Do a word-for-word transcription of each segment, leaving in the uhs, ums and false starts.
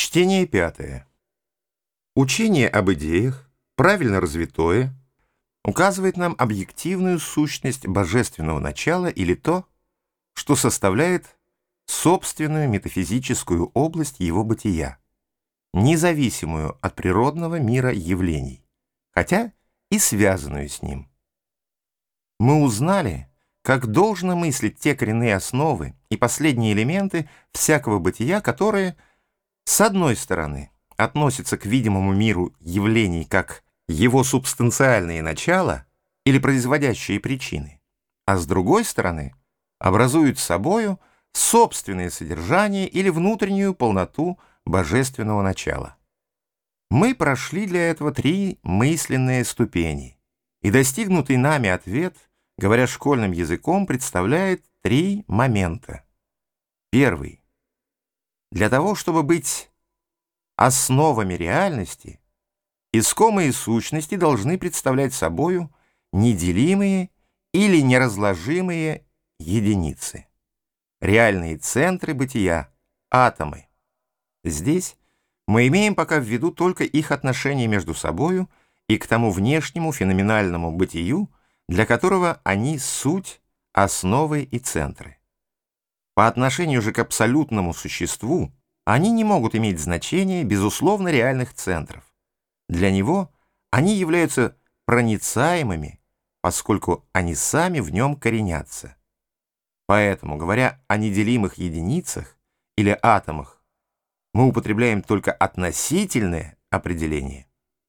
Чтение пятое. Учение об идеях, правильно развитое, указывает нам объективную сущность божественного начала или то, что составляет собственную метафизическую область его бытия, независимую от природного мира явлений, хотя и связанную с ним. Мы узнали, как должно мыслить те коренные основы и последние элементы всякого бытия, которые, с одной стороны, относятся к видимому миру явлений как его субстанциальные начала или производящие причины, а с другой стороны, образуют собою собственное содержание или внутреннюю полноту божественного начала. Мы прошли для этого три мысленные ступени, и достигнутый нами ответ, говоря школьным языком, представляет три момента. Первый. Для того, чтобы быть основами реальности, искомые сущности должны представлять собою неделимые или неразложимые единицы, реальные центры бытия, атомы. Здесь мы имеем пока в виду только их отношения между собою и к тому внешнему феноменальному бытию, для которого они суть, основы и центры. По отношению же к абсолютному существу они не могут иметь значения безусловно реальных центров. Для него они являются проницаемыми, поскольку они сами в нем коренятся. Поэтому, говоря о неделимых единицах или атомах, мы употребляем только относительное определение.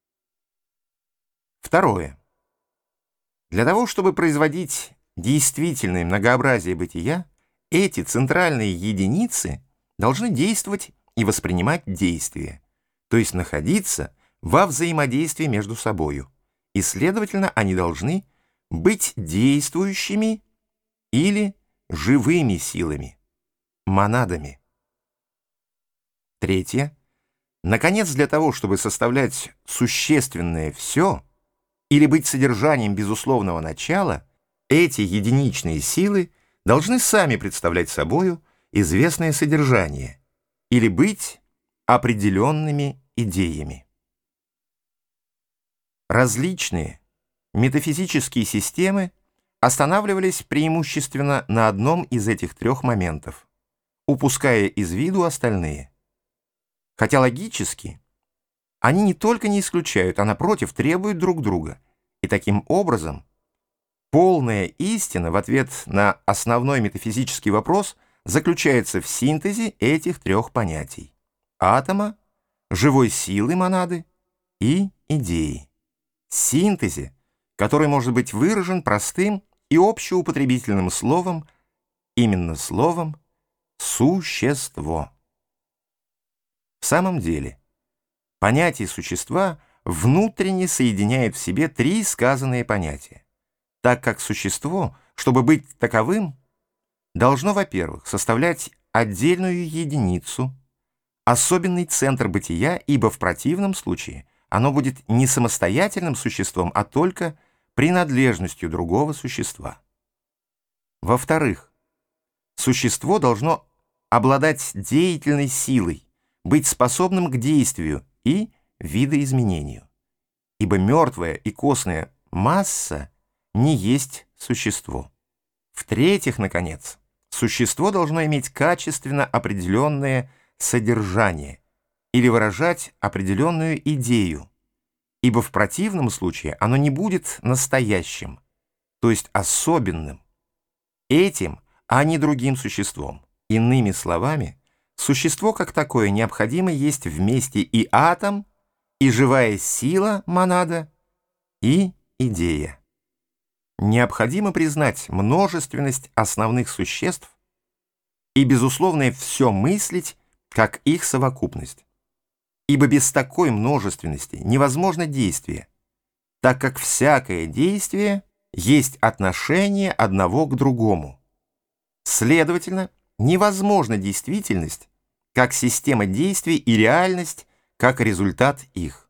Второе. Для того, чтобы производить действительное многообразие бытия, эти центральные единицы должны действовать и воспринимать действия, то есть находиться во взаимодействии между собою, и, следовательно, они должны быть действующими или живыми силами, монадами. Третье. Наконец, для того, чтобы составлять существенное все или быть содержанием безусловного начала, эти единичные силы должны сами представлять собою известное содержание или быть определенными идеями. Различные метафизические системы останавливались преимущественно на одном из этих трех моментов, упуская из виду остальные. Хотя логически они не только не исключают, а напротив требуют друг друга, и таким образом полная истина в ответ на основной метафизический вопрос заключается в синтезе этих трех понятий – атома, живой силы монады и идеи. Синтезе, который может быть выражен простым и общеупотребительным словом, именно словом «существо». В самом деле, понятие существа внутренне соединяет в себе три сказанные понятия, так как существо, чтобы быть таковым, должно, во-первых, составлять отдельную единицу, особенный центр бытия, ибо в противном случае оно будет не самостоятельным существом, а только принадлежностью другого существа. Во-вторых, существо должно обладать деятельной силой, быть способным к действию и видоизменению, ибо мертвая и костная масса не есть существо. В-третьих, наконец, существо должно иметь качественно определенное содержание или выражать определенную идею, ибо в противном случае оно не будет настоящим, то есть особенным, этим, а не другим существом. Иными словами, существо как такое необходимо есть вместе и атом, и живая сила монада, и идея. Необходимо признать множественность основных существ и, безусловно, все мыслить как их совокупность, ибо без такой множественности невозможно действие, так как всякое действие есть отношение одного к другому. Следовательно, невозможна действительность как система действий и реальность как результат их.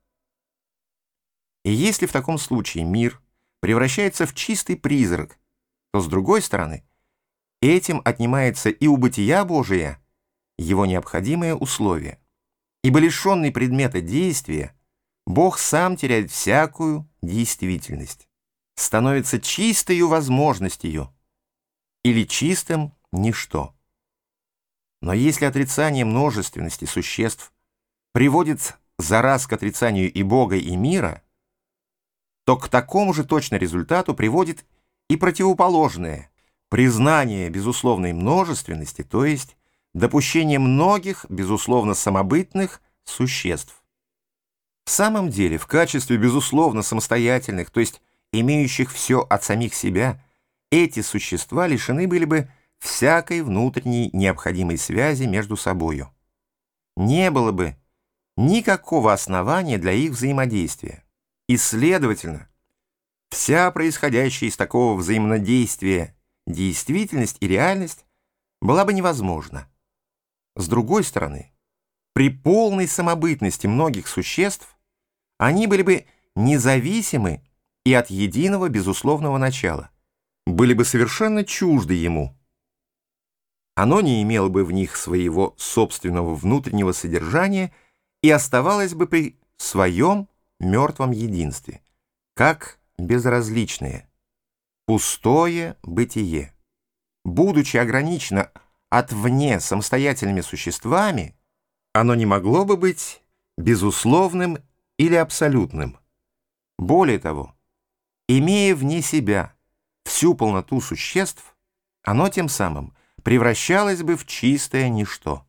И если в таком случае мир превращается в чистый призрак, то, с другой стороны, этим отнимается и у бытия Божия его необходимое условие. Ибо лишенный предмета действия, Бог сам теряет всякую действительность, становится чистою возможностью или чистым ничто. Но если отрицание множественности существ приводит за раз к отрицанию и Бога, и мира, то к такому же точно результату приводит и противоположное признание безусловной множественности, то есть допущение многих, безусловно самобытных существ. В самом деле, в качестве безусловно самостоятельных, то есть имеющих все от самих себя, эти существа лишены были бы всякой внутренней необходимой связи между собою. Не было бы никакого основания для их взаимодействия. И, следовательно, вся происходящая из такого взаимодействия действительность и реальность была бы невозможна. С другой стороны, при полной самобытности многих существ они были бы независимы и от единого безусловного начала, были бы совершенно чужды ему. Оно не имело бы в них своего собственного внутреннего содержания и оставалось бы при своем мертвом единстве, как безразличное, пустое бытие. Будучи ограничено от вне самостоятельными существами, оно не могло бы быть безусловным или абсолютным. Более того, имея вне себя всю полноту существ, оно тем самым превращалось бы в чистое ничто.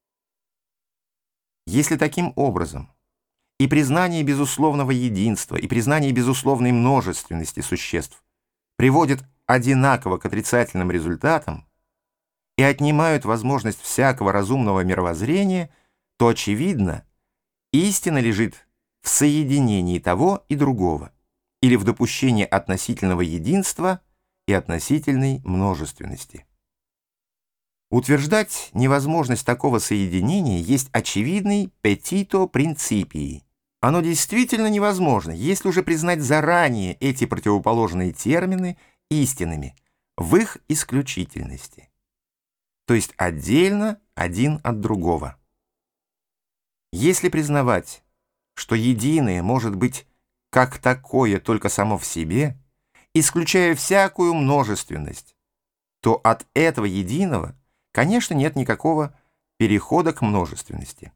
Если таким образом и признание безусловного единства, и признание безусловной множественности существ приводят одинаково к отрицательным результатам и отнимают возможность всякого разумного мировоззрения, то, очевидно, истина лежит в соединении того и другого, или в допущении относительного единства и относительной множественности. Утверждать невозможность такого соединения есть очевидный petito principii. Оно действительно невозможно, если уже признать заранее эти противоположные термины истинными в их исключительности, то есть отдельно один от другого. Если признавать, что единое может быть как такое только само в себе, исключая всякую множественность, то от этого единого, конечно, нет никакого перехода к множественности.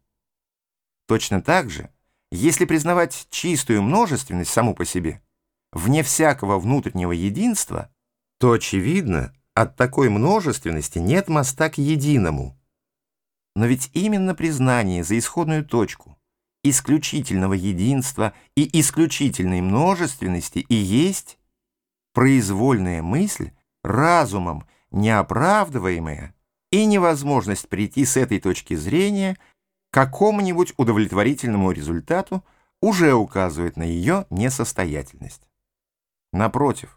Точно так же, если признавать чистую множественность саму по себе, вне всякого внутреннего единства, то, очевидно, от такой множественности нет моста к единому. Но ведь именно признание за исходную точку исключительного единства и исключительной множественности и есть произвольная мысль, разумом неоправдываемая, и невозможность прийти с этой точки зрения к какому-нибудь удовлетворительному результату уже указывает на ее несостоятельность. Напротив,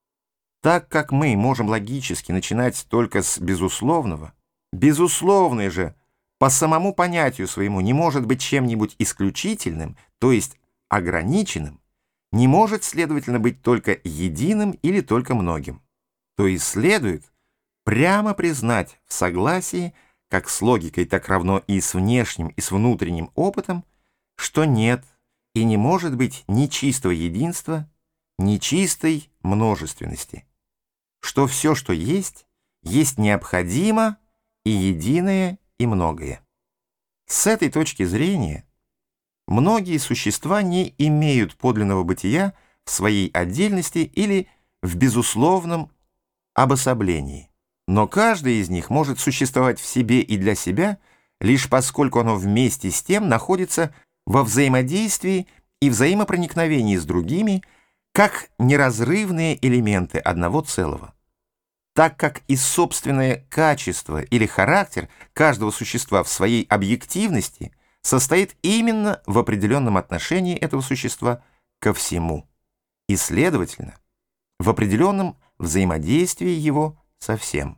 так как мы можем логически начинать только с безусловного, безусловное же по самому понятию своему не может быть чем-нибудь исключительным, то есть ограниченным, не может, следовательно, быть только единым или только многим, то есть следует прямо признать в согласии, как с логикой, так равно и с внешним, и с внутренним опытом, что нет и не может быть ни чистого единства, ни чистой множественности, что все, что есть, есть необходимо и единое, и многое. С этой точки зрения многие существа не имеют подлинного бытия в своей отдельности или в безусловном обособлении. Но каждый из них может существовать в себе и для себя, лишь поскольку оно вместе с тем находится во взаимодействии и взаимопроникновении с другими, как неразрывные элементы одного целого. Так как и собственное качество или характер каждого существа в своей объективности состоит именно в определенном отношении этого существа ко всему, и, следовательно, в определенном взаимодействии его со всем.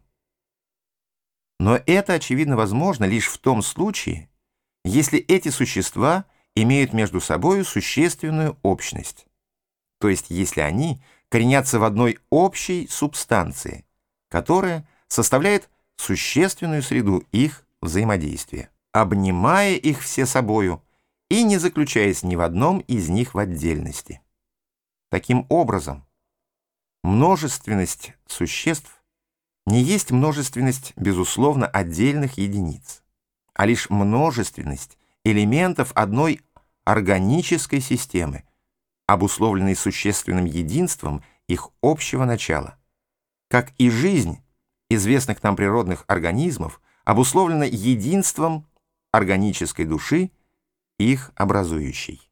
Но это, очевидно, возможно лишь в том случае, если эти существа имеют между собой существенную общность, то есть если они коренятся в одной общей субстанции, которая составляет существенную среду их взаимодействия. обнимая их все собою и не заключаясь ни в одном из них в отдельности. Таким образом, множественность существ не есть множественность, безусловно, отдельных единиц, а лишь множественность элементов одной органической системы, обусловленной существенным единством их общего начала. Как и жизнь известных нам природных организмов обусловлена единством органической души, их образующей.